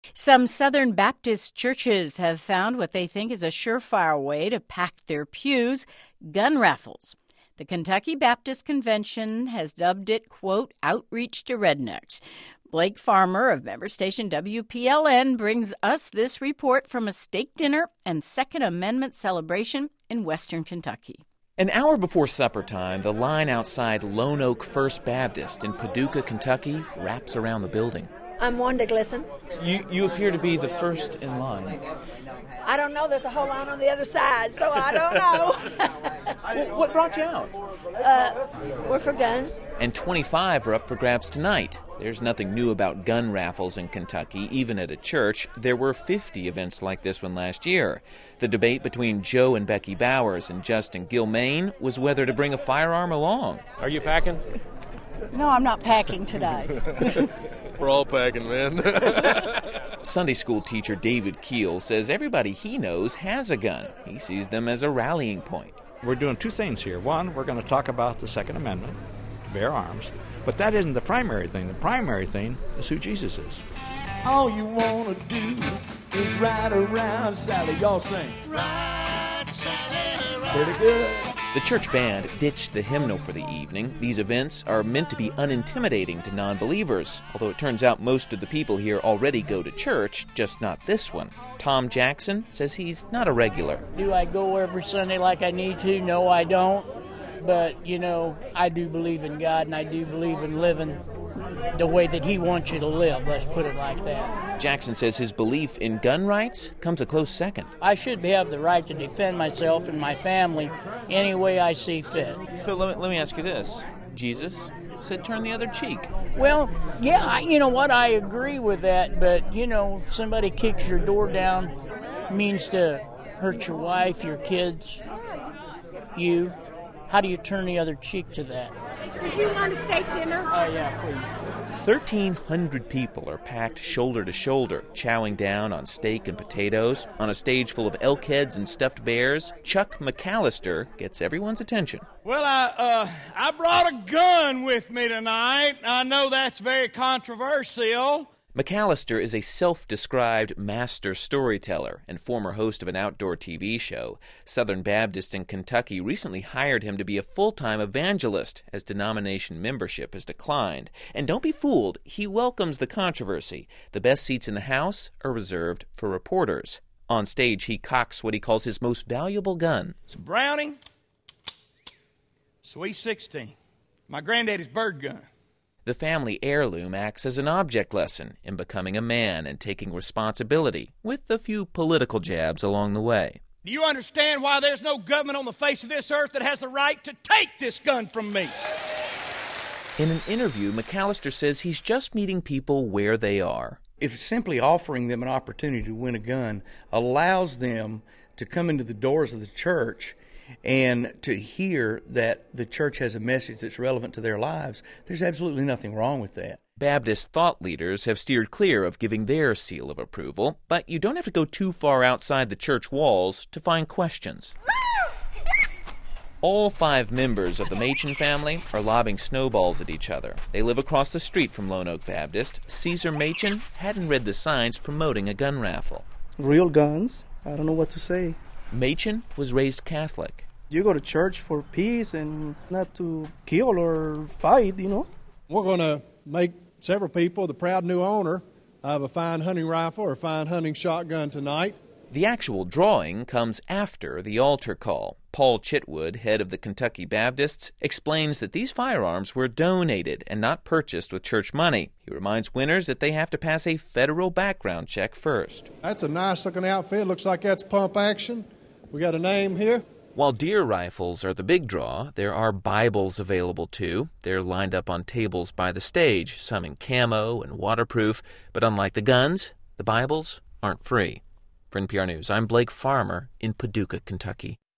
Some Southern Baptist churches have found what they think is a surefire way to pack their pews: gun raffles. The Kentucky Baptist Convention has dubbed it, quote, outreach to rednecks. Blake Farmer of member station WPLN brings us this report from a steak dinner and Second Amendment celebration in western Kentucky. An hour before supper time, the line outside Lone Oak First Baptist in Paducah, Kentucky, wraps around the building. I'm Wanda Glisson. You appear to be the first in line. I don't know. There's a whole line on the other side, so I don't know. Well, what brought you out? We're for guns. And 25 are up for grabs tonight. There's nothing new about gun raffles in Kentucky, even at a church. There were 50 events like this one last year. The debate between Joe and Becky Bowers and Justin Gilmaine was whether to bring a firearm along. Are you packing? No, I'm not packing today. We're all packing, man. Sunday school teacher David Keel says everybody he knows has a gun. He sees them as a rallying point. We're doing two things here. One, we're going to talk about the Second Amendment, to bear arms. But that isn't the primary thing. The primary thing is who Jesus is. All you want to do is ride around, Sally. Y'all sing. Ride, Sally, ride. Pretty good. The church band ditched the hymnal for the evening. These events are meant to be unintimidating to non-believers, although it turns out most of the people here already go to church, just not this one. Tom Jackson says he's not a regular. Do I go every Sunday like I need to? No, I don't. But, I do believe in God, and I do believe in living the way that He wants you to live. Let's put it like that. Jackson says his belief in gun rights comes a close second. I should have the right to defend myself and my family any way I see fit. So let me ask you this. Jesus said turn the other cheek. Well, yeah, you know what? I agree with that. But, if somebody kicks your door down, means to hurt your wife, your kids, you. How do you turn the other cheek to that? Did you want a steak dinner? Oh, yeah, please. 1,300 people are packed shoulder to shoulder, chowing down on steak and potatoes. On a stage full of elk heads and stuffed bears, Chuck McAllister gets everyone's attention. Well, I brought a gun with me tonight. I know that's very controversial. McAllister is a self-described master storyteller and former host of an outdoor TV show. Southern Baptist in Kentucky recently hired him to be a full-time evangelist as denomination membership has declined. And don't be fooled, he welcomes the controversy. The best seats in the house are reserved for reporters. On stage, he cocks what he calls his most valuable gun. It's a Browning Sweet 16, my granddaddy's bird gun. The family heirloom acts as an object lesson in becoming a man and taking responsibility, with a few political jabs along the way. Do you understand why there's no government on the face of this earth that has the right to take this gun from me? In an interview, McAllister says he's just meeting people where they are. If simply offering them an opportunity to win a gun allows them to come into the doors of the church and to hear that the church has a message that's relevant to their lives, there's absolutely nothing wrong with that. Baptist thought leaders have steered clear of giving their seal of approval, but you don't have to go too far outside the church walls to find questions. All 5 members of the Machen family are lobbing snowballs at each other. They live across the street from Lone Oak Baptist. Caesar Machen hadn't read the signs promoting a gun raffle. Real guns? I don't know what to say. Machen was raised Catholic. You go to church for peace and not to kill or fight, We're going to make several people the proud new owner of a fine hunting rifle or a fine hunting shotgun tonight. The actual drawing comes after the altar call. Paul Chitwood, head of the Kentucky Baptists, explains that these firearms were donated and not purchased with church money. He reminds winners that they have to pass a federal background check first. That's a nice-looking outfit. Looks like that's pump action. We got a name here. While deer rifles are the big draw, there are Bibles available too. They're lined up on tables by the stage, some in camo and waterproof. But unlike the guns, the Bibles aren't free. For NPR News, I'm Blake Farmer in Paducah, Kentucky.